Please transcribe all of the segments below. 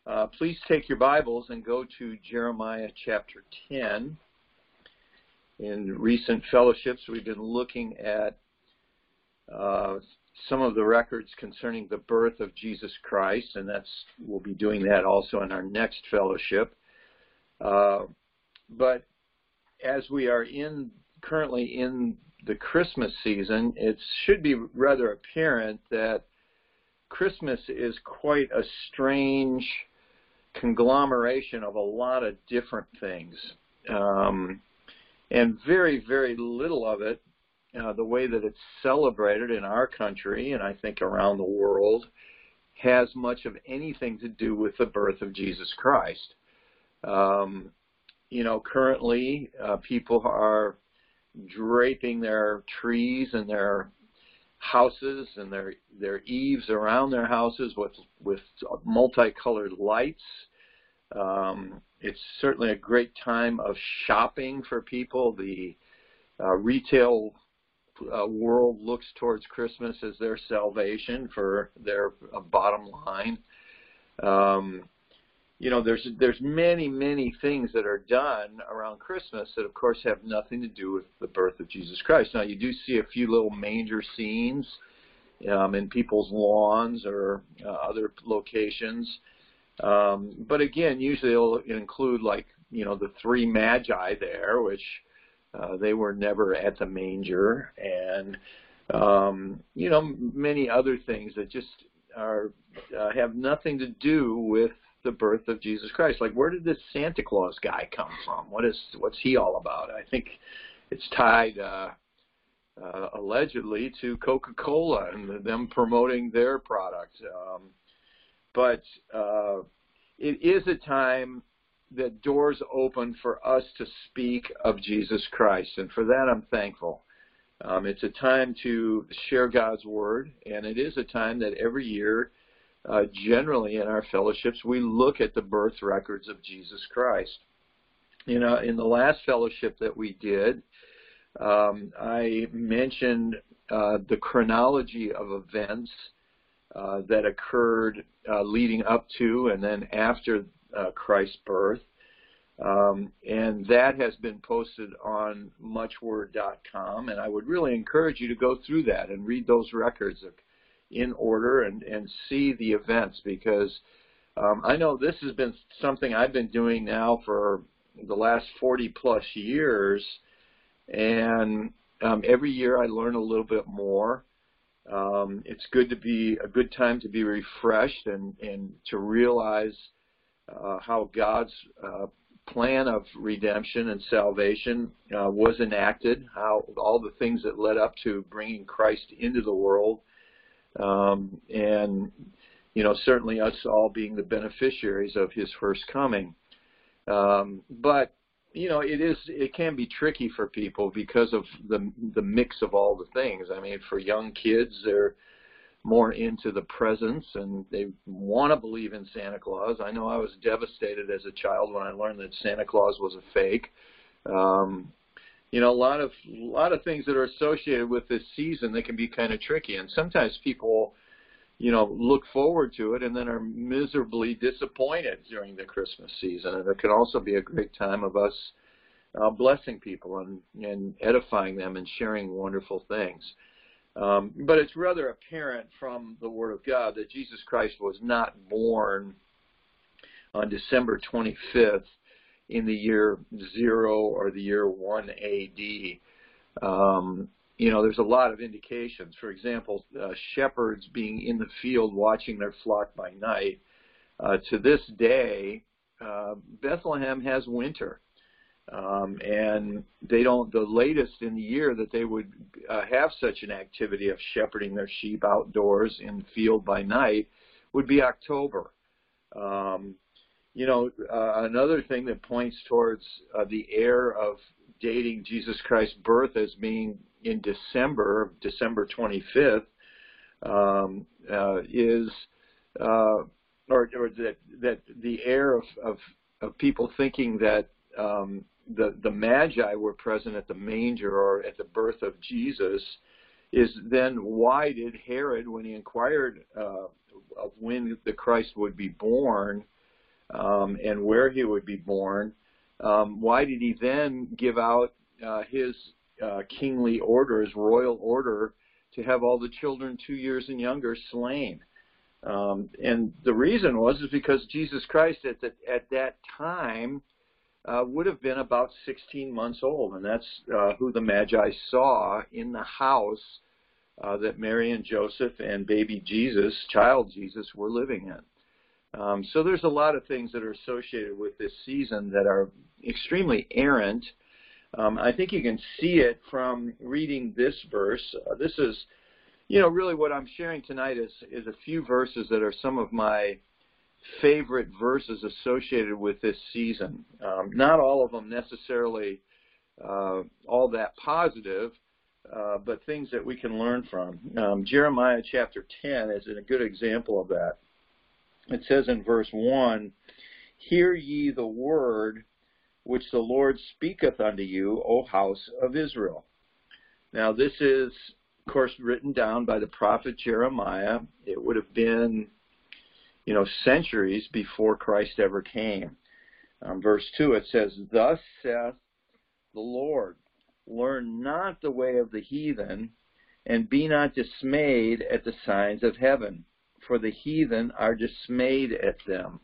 Please take your Bibles and go to Jeremiah chapter 10. In recent fellowships, we've been looking at some of the records concerning the birth of Jesus Christ, and we'll be doing that also in our next fellowship. But as we are currently in the Christmas season, it should be rather apparent that Christmas is quite a strange conglomeration of a lot of different things, and very, very little of it, the way that it's celebrated in our country and I think around the world, has much of anything to do with the birth of Jesus Christ. Currently people are draping their trees and their houses and their eaves around their houses with multicolored lights. It's certainly a great time of shopping for people. The retail world looks towards Christmas as their salvation for their bottom line. There's many things that are done around Christmas that, of course, have nothing to do with the birth of Jesus Christ. Now, you do see a few little manger scenes in people's lawns or other locations. But again, usually it'll include the three magi there, which they were never at the manger, and many other things that just have nothing to do with the birth of Jesus Christ. Like, where did this Santa Claus guy come from? What's he all about? I think it's tied allegedly to Coca-Cola and them promoting their product. But it is a time that doors open for us to speak of Jesus Christ, and for that I'm thankful. It's a time to share God's Word, and it is a time that every year, generally in our fellowships, we look at the birth records of Jesus Christ. In the last fellowship that we did, I mentioned the chronology of events that occurred leading up to and then after Christ's birth, and that has been posted on muchword.com, and I would really encourage you to go through that and read those records in order and see the events, because I know this has been something I've been doing now for the last 40 plus years, and every year I learn a little bit more. It's a good time to be refreshed and to realize how God's plan of redemption and salvation was enacted, how all the things that led up to bringing Christ into the world, and certainly us all being the beneficiaries of his first coming. But it can be tricky for people because of the mix of all the things. I mean, for young kids, they're more into the presents and they want to believe in Santa Claus. I know I was devastated as a child when I learned that Santa Claus was a fake. A lot of things that are associated with this season that can be kind of tricky, and sometimes people look forward to it and then are miserably disappointed during the Christmas season. And it can also be a great time of us blessing people and edifying them and sharing wonderful things. But it's rather apparent from the Word of God that Jesus Christ was not born on December 25th in the year 0 or the year 1 A.D. There's a lot of indications. For example, shepherds being in the field watching their flock by night. To this day, Bethlehem has winter. And the latest in the year that they would have such an activity of shepherding their sheep outdoors in the field by night would be October. Another thing that points towards the air of dating Jesus Christ's birth as being in December 25th, is that the air of people thinking that the Magi were present at the manger or at the birth of Jesus is then why did Herod, when he inquired of when the Christ would be born, and where he would be born, why did he then give out his kingly order, his royal order, to have all the children 2 years and younger slain? And the reason is because Jesus Christ at that time would have been about 16 months old, and that's who the Magi saw in the house that Mary and Joseph and baby Jesus, child Jesus, were living in. So there's a lot of things that are associated with this season that are extremely errant. I think you can see it from reading this verse. This is, really what I'm sharing tonight is a few verses that are some of my favorite verses associated with this season. Not all of them necessarily all that positive, but things that we can learn from. Jeremiah chapter 10 is a good example of that. It says in verse 1, "Hear ye the word which the Lord speaketh unto you, O house of Israel." Now this is, of course, written down by the prophet Jeremiah. It would have been, centuries before Christ ever came. Verse 2, it says, "Thus saith the Lord, learn not the way of the heathen, and be not dismayed at the signs of heaven, for the heathen are dismayed at them."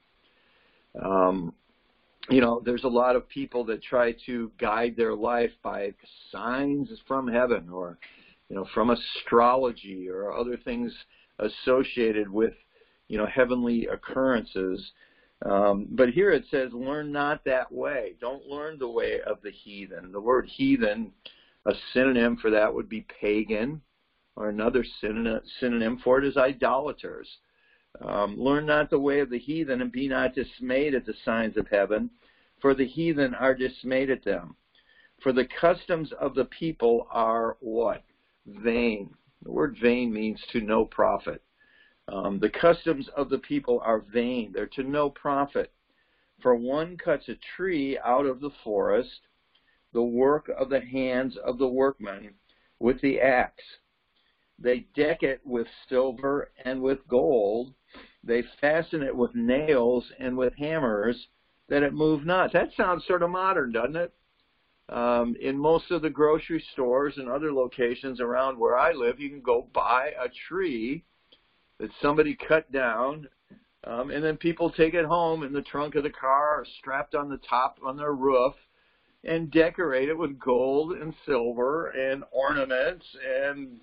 There's a lot of people that try to guide their life by signs from heaven, or, from astrology or other things associated with, heavenly occurrences. But here it says, learn not that way. Don't learn the way of the heathen. The word heathen, a synonym for that would be pagan, or another synonym for it is idolaters. Learn not the way of the heathen, and be not dismayed at the signs of heaven, for the heathen are dismayed at them. For the customs of the people are what? Vain. The word vain means to no profit. The customs of the people are vain. They're to no profit. For one cuts a tree out of the forest, the work of the hands of the workmen, with the axe. They deck it with silver and with gold. They fasten it with nails and with hammers, that it move not. That sounds sort of modern, doesn't it? In most of the grocery stores and other locations around where I live, you can go buy a tree that somebody cut down, and then people take it home in the trunk of the car or strapped on the top on their roof and decorate it with gold and silver and ornaments and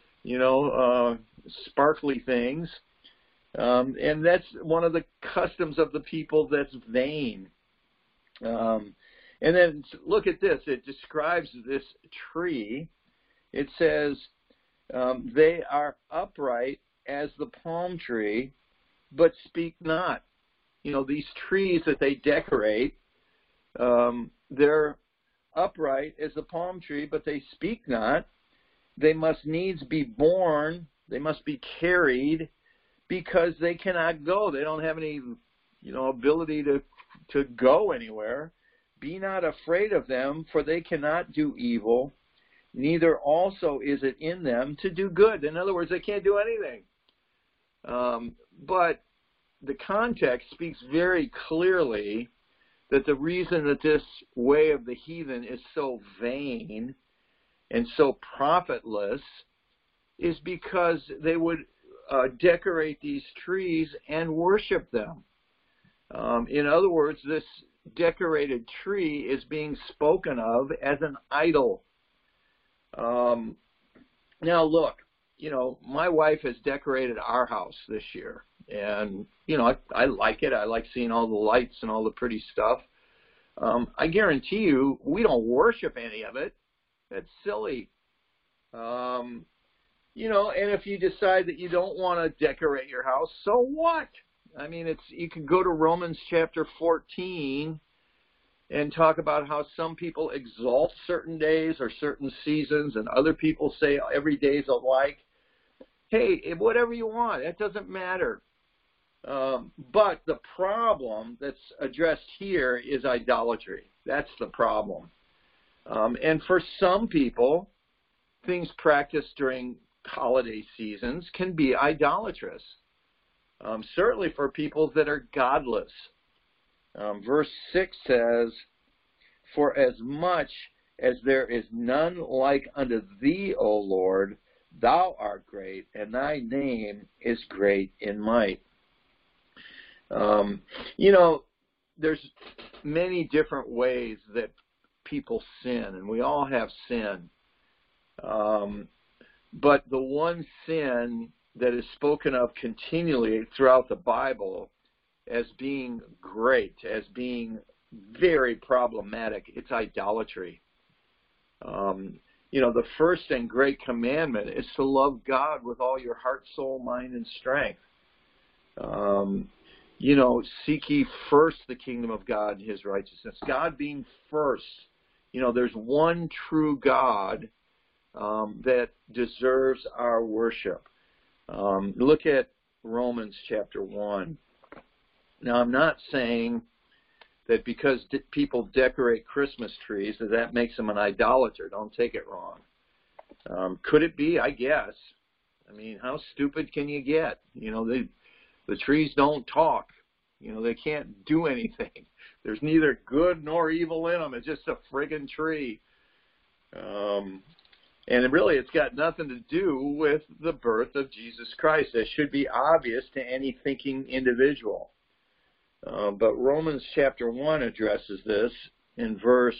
sparkly things. And that's one of the customs of the people that's vain. And then look at this. It describes this tree. It says, they are upright as the palm tree, but speak not. These trees that they decorate, they're upright as the palm tree, but they speak not. They must needs be borne. They must be carried, because they cannot go. They don't have any, ability to go anywhere. Be not afraid of them, for they cannot do evil, neither also is it in them to do good. In other words, they can't do anything. But the context speaks very clearly that the reason that this way of the heathen is so vain and so profitless is because they would decorate these trees and worship them. In other words, this decorated tree is being spoken of as an idol. Now look, my wife has decorated our house this year, and I like it. I like seeing all the lights and all the pretty stuff. I guarantee you we don't worship any of it. That's silly. And if you decide that you don't want to decorate your house, so what? I mean, you can go to Romans chapter 14 and talk about how some people exalt certain days or certain seasons, and other people say every day is alike. Hey, whatever you want, it doesn't matter. But the problem that's addressed here is idolatry. That's the problem. And for some people, things practiced during holiday seasons can be idolatrous. Certainly for people that are godless. Verse 6 says, "For as much as there is none like unto thee, O Lord, thou art great, and thy name is great in might." There's many different ways that people sin, and we all have sin. But the one sin that is spoken of continually throughout the Bible as being great, as being very problematic, it's idolatry. The first and great commandment is to love God with all your heart, soul, mind, and strength. Seek ye first the kingdom of God and his righteousness. God being first. There's one true God that deserves our worship. Look at Romans chapter 1. Now, I'm not saying that because people decorate Christmas trees that makes them an idolater. Don't take it wrong. Could it be? I guess. I mean, how stupid can you get? The trees don't talk. They can't do anything. There's neither good nor evil in them. It's just a friggin' tree. And really, it's got nothing to do with the birth of Jesus Christ. That should be obvious to any thinking individual. But Romans chapter 1 addresses this in verse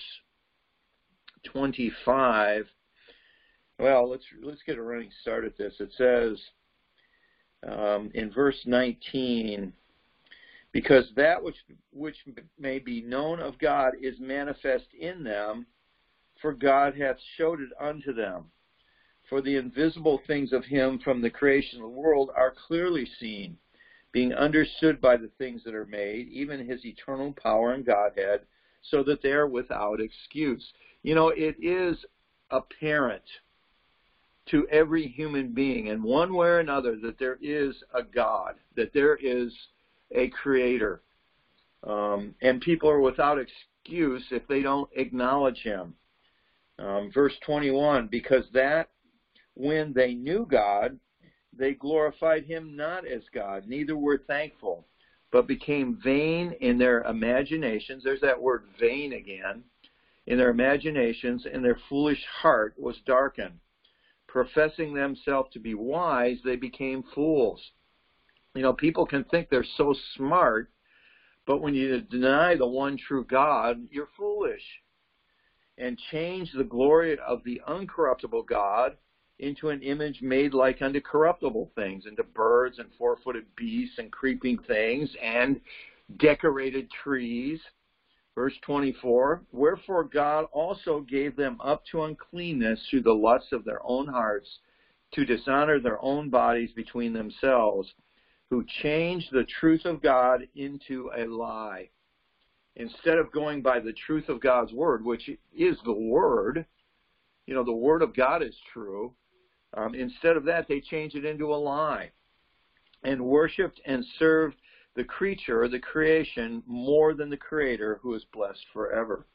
25. Well, let's get a running start at this. It says in verse 19, "Because that which may be known of God is manifest in them, for God hath showed it unto them. For the invisible things of him from the creation of the world are clearly seen, being understood by the things that are made, even his eternal power and Godhead, so that they are without excuse." It is apparent to every human being in one way or another that there is a God, that there is a creator. And people are without excuse if they don't acknowledge him. Verse 21, "Because that when they knew God, they glorified him not as God, neither were thankful, but became vain in their imaginations." There's that word vain again. "In their imaginations, and their foolish heart was darkened. Professing themselves to be wise, they became fools." People can think they're so smart, but when you deny the one true God, you're foolish. "And change the glory of the uncorruptible God into an image made like unto corruptible things, into birds and four-footed beasts and creeping things and decorated trees." Verse 24, "Wherefore God also gave them up to uncleanness through the lusts of their own hearts, to dishonor their own bodies between themselves, who changed the truth of God into a lie." Instead of going by the truth of God's word, which is the word, the word of God is true. Instead of that, they changed it into a lie and worshipped and served the creature or the creation more than the creator, who is blessed forever.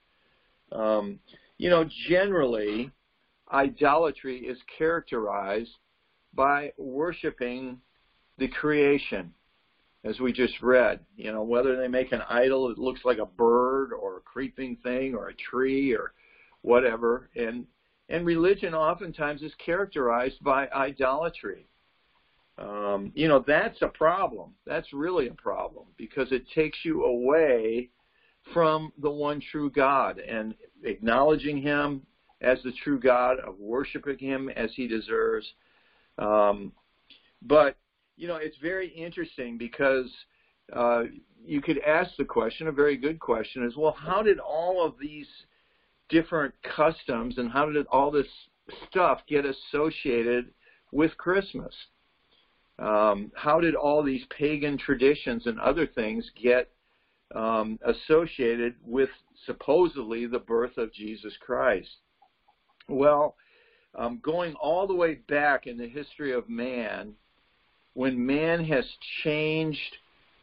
Generally, idolatry is characterized by worshiping the creation, as we just read. Whether they make an idol that looks like a bird or a creeping thing or a tree or whatever. And religion oftentimes is characterized by idolatry. That's a problem. That's really a problem, because it takes you away from the one true God and acknowledging him as the true God, of worshiping him as he deserves. But it's very interesting, because you could ask the question, a very good question is, well, how did all of these different customs and how did all this stuff get associated with Christmas? How did all these pagan traditions and other things get associated with supposedly the birth of Jesus Christ? Well, going all the way back in the history of man, when man has changed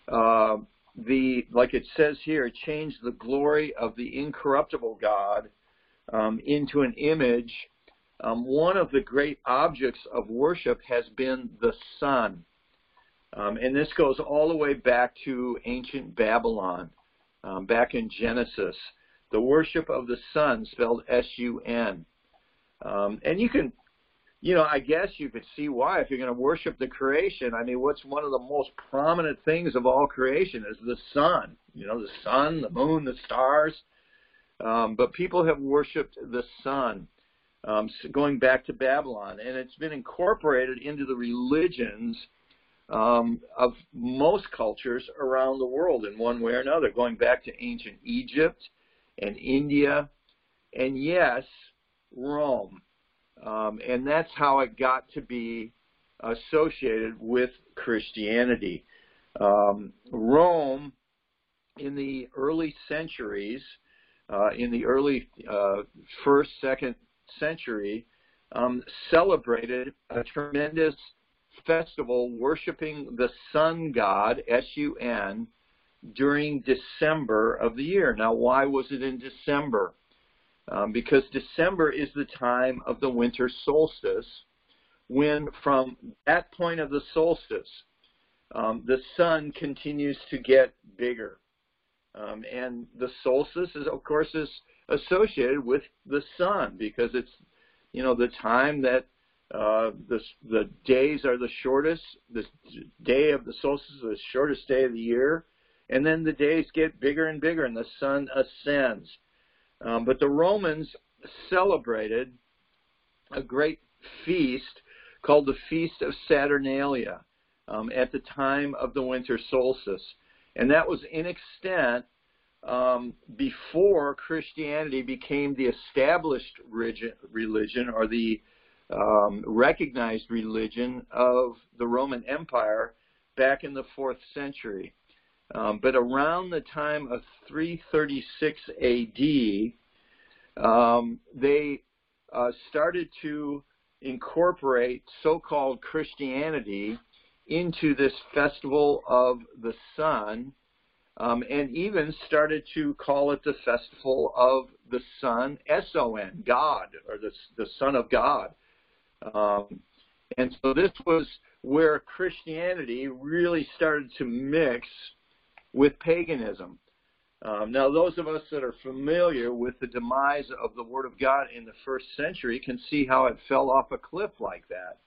like it says here, changed the glory of the incorruptible God into an image, one of the great objects of worship has been the sun. And this goes all the way back to ancient Babylon. back in Genesis. The worship of the sun, spelled S-U-N. And you can, I guess you could see why. If you're going to worship the creation, I mean, what's one of the most prominent things of all creation is the sun. The sun, the moon, the stars. But people have worshipped the sun, going back to Babylon. And it's been incorporated into the religions of most cultures around the world in one way or another, going back to ancient Egypt and India, and yes, Rome. And that's how it got to be associated with Christianity. Rome, in the early centuries, in the early first, second century, celebrated a tremendous festival worshiping the sun god, S-U-N, during December of the year. Now, why was it in December? Because December is the time of the winter solstice, when from that point of the solstice, the sun continues to get bigger. And the solstice, of course, is associated with the sun, because it's, the time that the days are the shortest. The day of the solstice is the shortest day of the year, and then the days get bigger and bigger, and the sun ascends. But the Romans celebrated a great feast called the Feast of Saturnalia at the time of the winter solstice. And that was in extent before Christianity became the established religion, or the recognized religion of the Roman Empire back in the 4th century. But around the time of 336 A.D., they started to incorporate so-called Christianity into this festival of the sun, and even started to call it the festival of the sun, S-O-N, God, or the Son of God. And so this was where Christianity really started to mix with paganism. Now, those of us that are familiar with the demise of the Word of God in the 1st century can see how it fell off a cliff like that.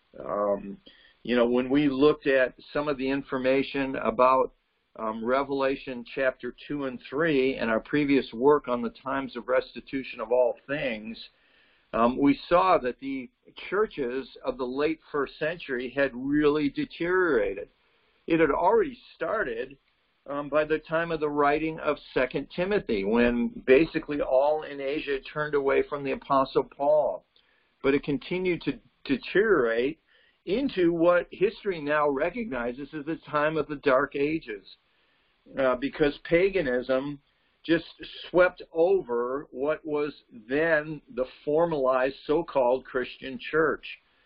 When we looked at some of the information about Revelation chapter 2 and 3 and our previous work on the times of restitution of all things, we saw that the churches of the late 1st century had really deteriorated. It had already started by the time of the writing of 2 Timothy, when basically all in Asia turned away from the Apostle Paul. But it continued to deteriorate into what history now recognizes as the time of the Dark Ages, because paganism just swept over what was then the formalized so-called Christian church.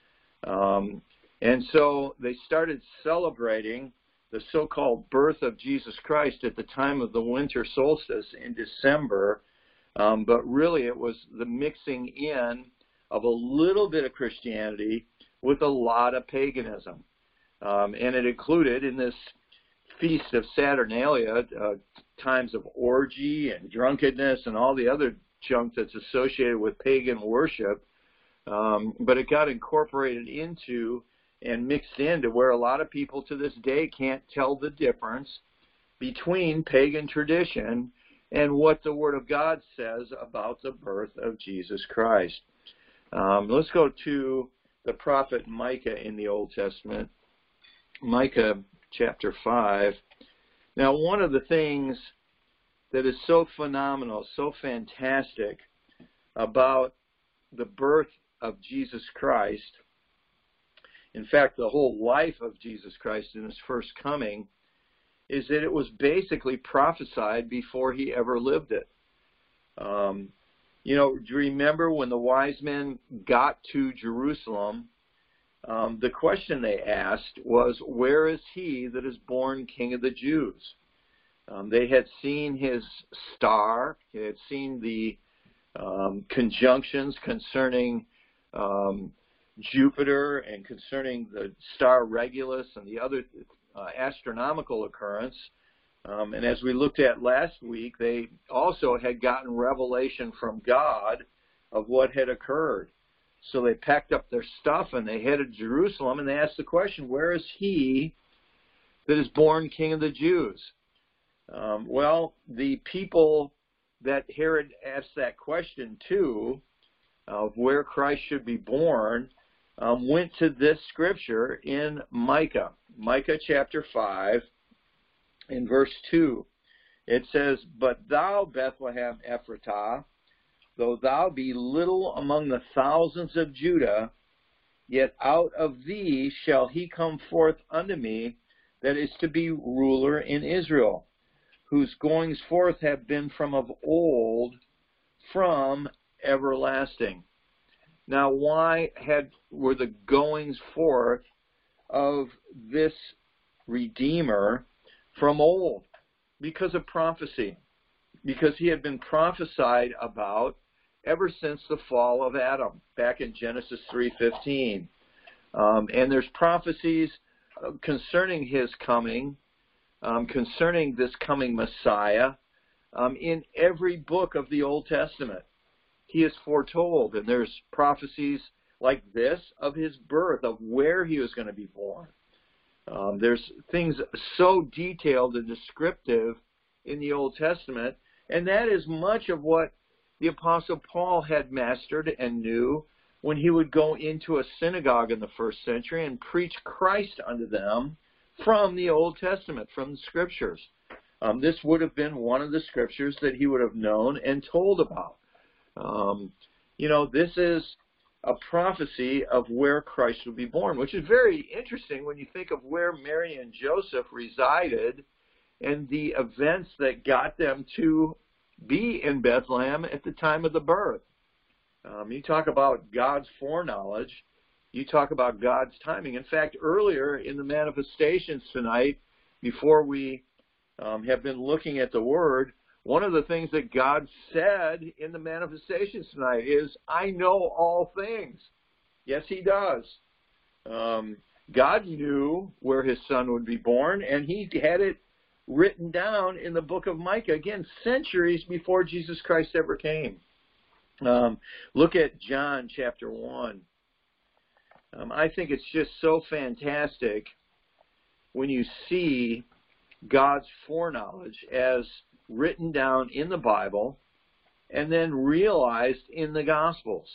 And so they started celebrating the so-called birth of Jesus Christ at the time of the winter solstice in December, but really it was the mixing in of a little bit of Christianity with a lot of paganism. And it included in this Feast of Saturnalia times of orgy and drunkenness and all the other junk that's associated with pagan worship, but it got incorporated into and mixed into where a lot of people to this day can't tell the difference between pagan tradition and what the Word of God says about the birth of Jesus Christ. Let's go to the prophet Micah in the Old Testament, Micah chapter 5. Now, one of the things that is so phenomenal, so fantastic about the birth of Jesus Christ, in fact, the whole life of Jesus Christ in his first coming, is that it was basically prophesied before he ever lived it. Do you remember when the wise men got to Jerusalem, the question they asked was, where is he that is born King of the Jews? They had seen his star. They had seen the conjunctions concerning Jupiter and concerning the star Regulus and the other astronomical occurrence. And as we looked at last week, they also had gotten revelation from God of what had occurred. So they packed up their stuff and they headed to Jerusalem, and they asked the question, where is he that is born King of the Jews? Well, the people that Herod asked that question to, of where Christ should be born, went to this scripture in Micah chapter 5, in verse 2. It says, "But thou, Bethlehem Ephratah, though thou be little among the thousands of Judah, yet out of thee shall he come forth unto me, that is to be ruler in Israel, whose goings forth have been from of old, from everlasting." Now, why were the goings forth of this Redeemer from old? Because of prophecy. Because he had been prophesied about ever since the fall of Adam, back in Genesis 3:15. And there's prophecies concerning his coming, concerning this coming Messiah, in every book of the Old Testament. He is foretold, and there's prophecies like this of his birth, of where he was going to be born. There's things so detailed and descriptive in the Old Testament, and that is much of what the Apostle Paul had mastered and knew when he would go into a synagogue in the first century and preach Christ unto them from the Old Testament, from the Scriptures. This would have been one of the Scriptures that he would have known and told about. This is a prophecy of where Christ would be born, which is very interesting when you think of where Mary and Joseph resided and the events that got them to be in Bethlehem at the time of the birth. You talk about God's foreknowledge. You talk about God's timing. In fact, earlier in the manifestations tonight, before we have been looking at the Word, one of the things that God said in the manifestations tonight is, I know all things. Yes, he does. God knew where his son would be born, and he had it written down in the book of Micah, again, centuries before Jesus Christ ever came. Look at John chapter 1. I think it's just so fantastic when you see God's foreknowledge as written down in the Bible and then realized in the Gospels.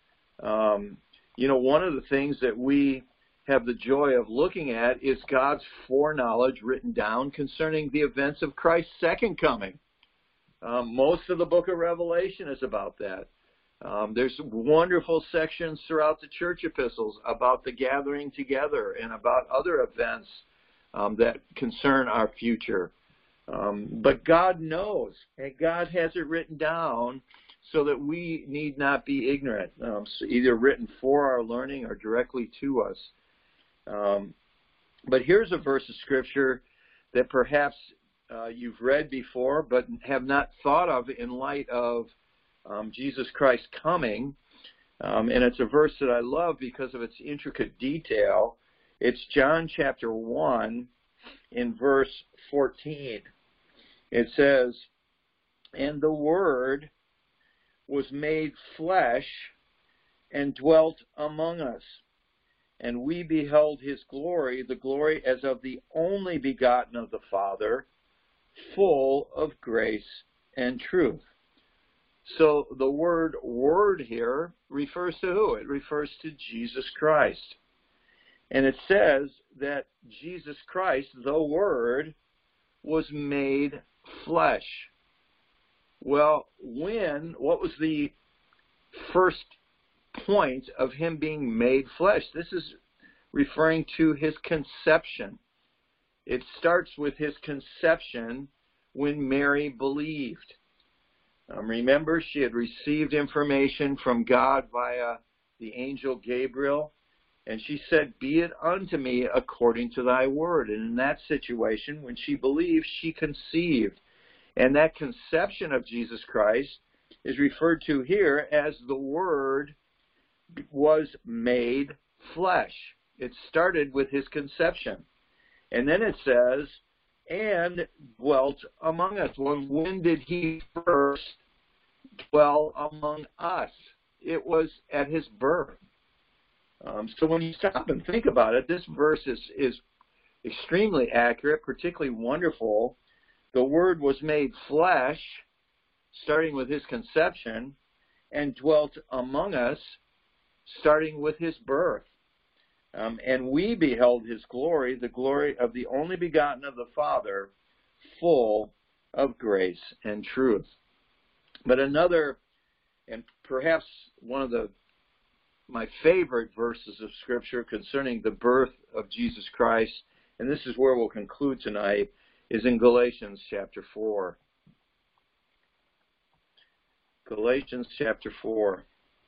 One of the things that we have the joy of looking at is God's foreknowledge written down concerning the events of Christ's second coming. Most of the book of Revelation is about that. There's wonderful sections throughout the church epistles about the gathering together and about other events that concern our future. But God knows, and God has it written down so that we need not be ignorant, either written for our learning or directly to us. But here's a verse of Scripture that perhaps you've read before but have not thought of in light of Jesus Christ coming. And it's a verse that I love because of its intricate detail. It's John chapter 1 in verse 14. It says, "And the Word was made flesh and dwelt among us. And we beheld his glory, the glory as of the only begotten of the Father, full of grace and truth." So the word here refers to who? It refers to Jesus Christ. And it says that Jesus Christ, the Word, was made flesh. Well, what was the first point of him being made flesh? This is referring to his conception. It starts with his conception when Mary believed. Remember, she had received information from God via the angel Gabriel, and she said, "Be it unto me according to thy word." And in that situation, when she believed, she conceived. And that conception of Jesus Christ is referred to here as the Word was made flesh. It started with his conception. And then it says, and dwelt among us. When did he first dwell among us? It was at his birth. So when you stop and think about it, this verse is extremely accurate, particularly wonderful. The Word was made flesh, starting with his conception, and dwelt among us, starting with his birth. And we beheld his glory, the glory of the only begotten of the Father, full of grace and truth. But another, and perhaps one of my favorite verses of Scripture concerning the birth of Jesus Christ, and this is where we'll conclude tonight, is in Galatians chapter 4. Galatians chapter 4.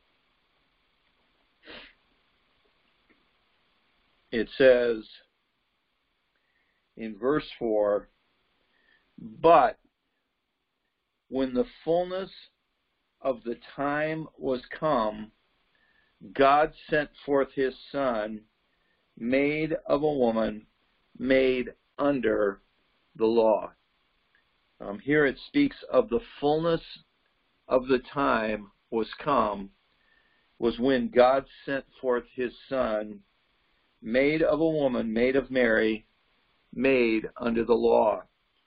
It says in verse 4, "But when the fullness of the time was come, God sent forth his Son, made of a woman, made under the law." Here it speaks of the fullness of the time was come, was when God sent forth his Son, made of a woman, made of Mary, made under the law.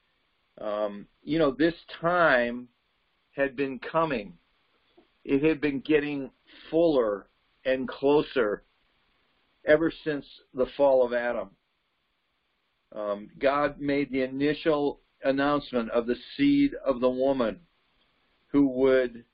This time had been coming. It had been getting fuller and closer ever since the fall of Adam. God made the initial announcement of the seed of the woman who would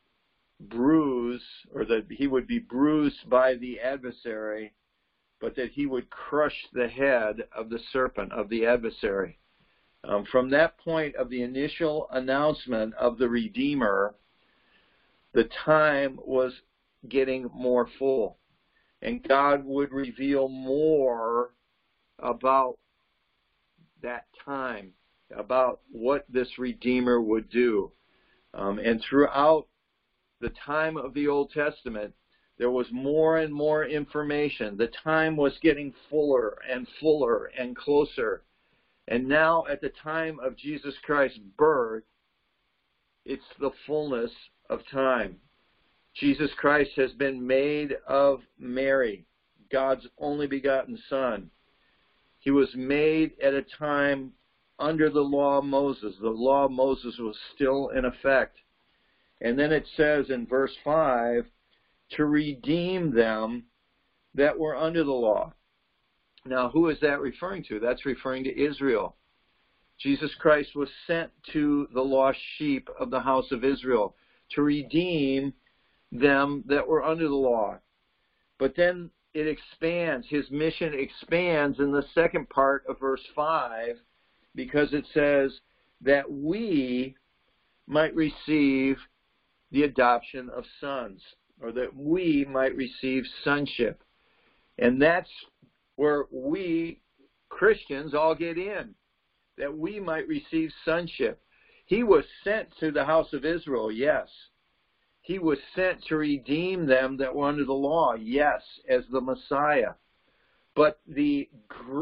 bruise, or that he would be bruised by the adversary, but that he would crush the head of the serpent, of the adversary. From that point of the initial announcement of the Redeemer, the time was getting more full. And God would reveal more about that time, about what this Redeemer would do. And throughout the time of the Old Testament, there was more and more information. The time was getting fuller and closer. And now at the time of Jesus Christ's birth, it's the fullness of time. Jesus Christ has been made of Mary, God's only begotten Son. He was made at a time under the law of Moses. The law of Moses was still in effect. And then it says in verse 5, to redeem them that were under the law. Now, who is that referring to? That's referring to Israel. Jesus Christ was sent to the lost sheep of the house of Israel to redeem them that were under the law. But then it expands. His mission expands in the second part of verse 5, because it says that we might receive the adoption of sons, or that we might receive sonship. And that's where we Christians all get in, that we might receive sonship. He was sent to the house of Israel, yes. He was sent to redeem them that were under the law, yes, as the Messiah. But the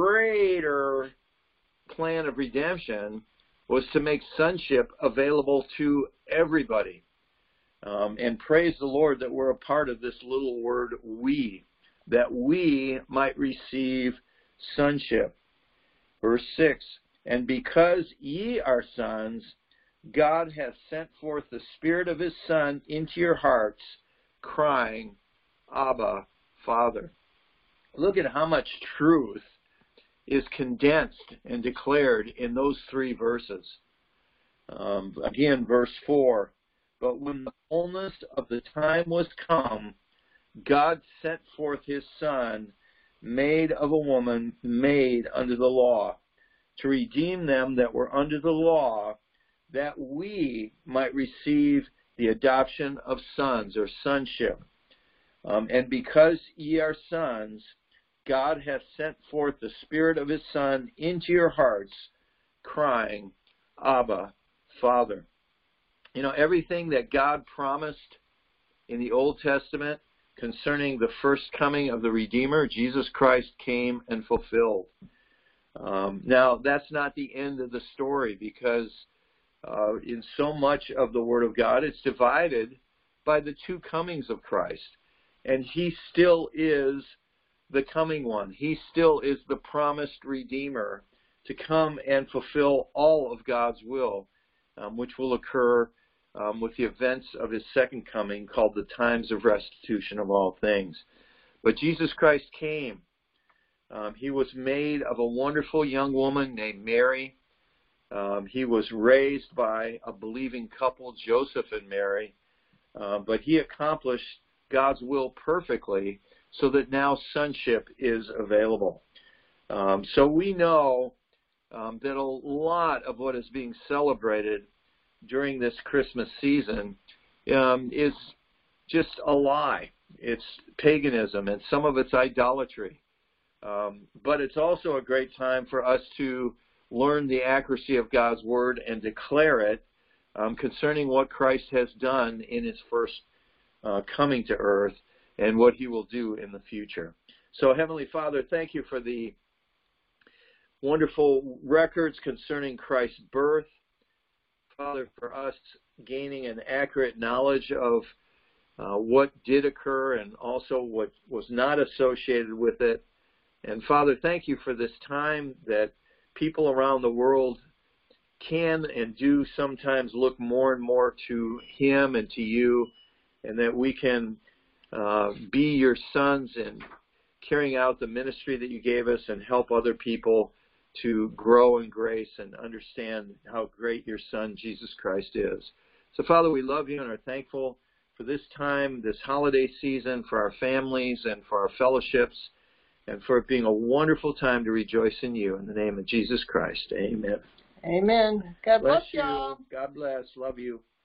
greater plan of redemption was to make sonship available to everybody. And praise the Lord that we're a part of this little word we, that we might receive sonship. Verse 6, and because ye are sons, God hath sent forth the Spirit of his Son into your hearts, crying, Abba, Father. Look at how much truth is condensed and declared in those three verses. Again, verse 4, but when the fullness of the time was come, God sent forth his Son, made of a woman, made under the law, to redeem them that were under the law, that we might receive the adoption of sons, or sonship. And because ye are sons, God hath sent forth the Spirit of his Son into your hearts, crying, Abba, Father. You know, everything that God promised in the Old Testament concerning the first coming of the Redeemer, Jesus Christ came and fulfilled. Now, that's not the end of the story, because in so much of the Word of God, it's divided by the two comings of Christ. And he still is the coming one. He still is the promised Redeemer to come and fulfill all of God's will, which will occur with the events of his second coming, called the times of restitution of all things. But Jesus Christ came. He was made of a wonderful young woman named Mary. He was raised by a believing couple, Joseph and Mary. But he accomplished God's will perfectly, so that now sonship is available. So we know that a lot of what is being celebrated during this Christmas season is just a lie. It's paganism, and some of it's idolatry. But it's also a great time for us to learn the accuracy of God's Word and declare it concerning what Christ has done in his first coming to earth and what he will do in the future. So, Heavenly Father, thank you for the wonderful records concerning Christ's birth. Father, for us gaining an accurate knowledge of what did occur and also what was not associated with it. And Father, thank you for this time that people around the world can and do sometimes look more and more to him and to you, and that we can be your sons in carrying out the ministry that you gave us and help other people to grow in grace and understand how great your Son, Jesus Christ, is. So, Father, we love you and are thankful for this time, this holiday season, for our families and for our fellowships, and for it being a wonderful time to rejoice in you. In the name of Jesus Christ, amen. Amen. God bless y'all. God bless. Love you.